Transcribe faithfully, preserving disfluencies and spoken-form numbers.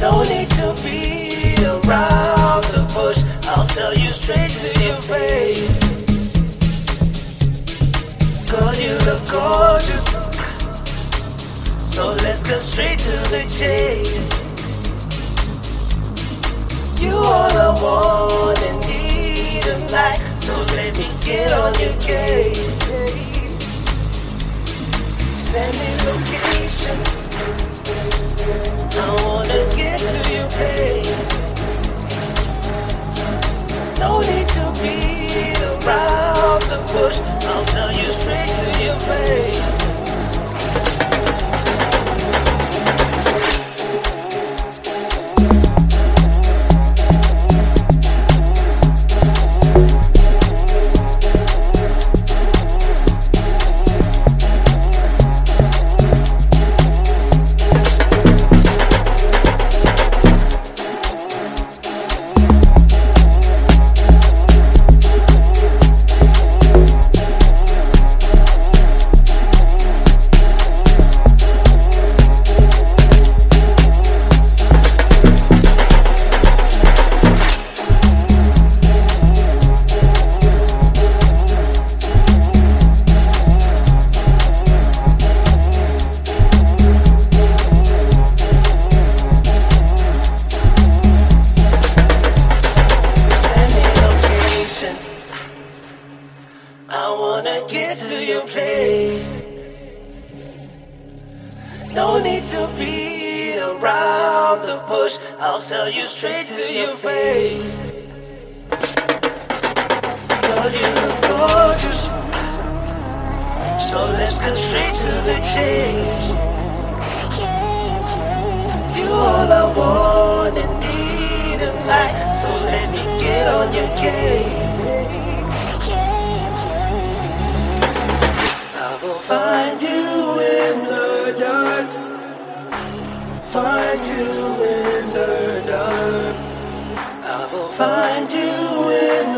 No need to beat around the bush. I'll tell you straight to your face. Girl, you look gorgeous, so let's go straight to the chase. You all I want and need tonight, so let me get on your case. Send me location, I wanna get to your place. No need to beat around the bush, I'll tell you straight to your face. I wanna get to your place. No need to beat around the bush, I'll tell you straight to your face. Girl, you look gorgeous, so let's go straight to the chase. You all I want and need tonight, so let me get on your case. I will find you in the dark, find you in the dark. I will find you in